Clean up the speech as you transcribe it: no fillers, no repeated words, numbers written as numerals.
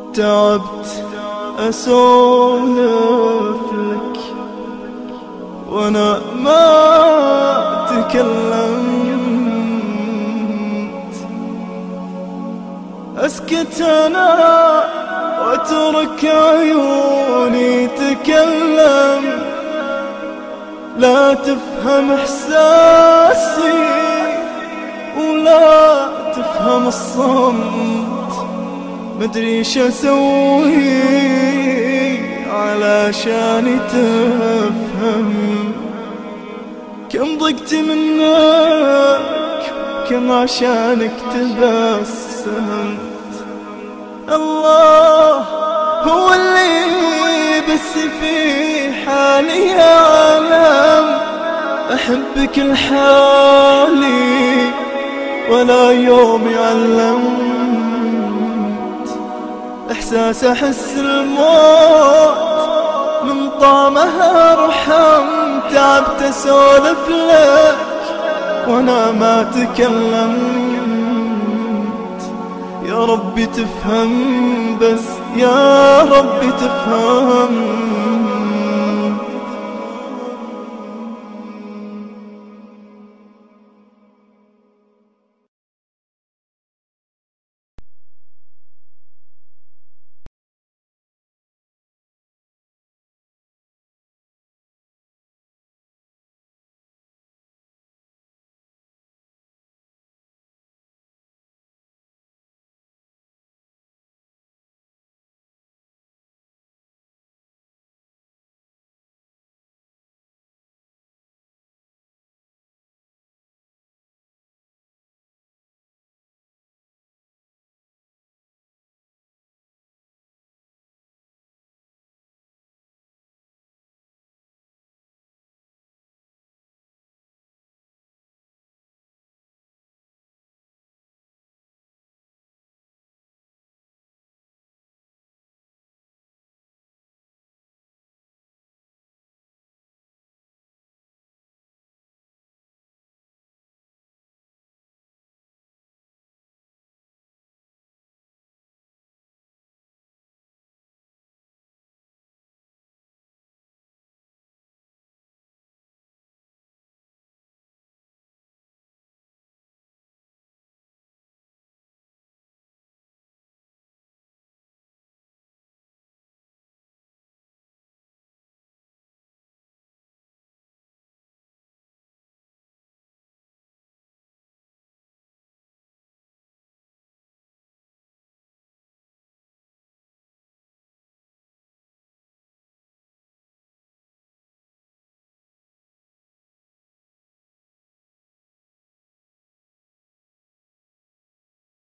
تعبت أسولف لك وأنا ما تكلمت، أسكت أنا وأترك عيوني تكلم، لا تفهم إحساسي ولا تفهم الصمت، مدري شو أسوي علشان تفهم، كم ضقت منك كم عشانك تبسمت. الله هو اللي بس في حالي يعلم، أحبك لحالي ولا يوم علمت، إحساس أحس الموت من طعمها أرحم، تعبت أسولف لك وأنا ما تكلمت، يا ربي تفهم بس يا ربي تفهم.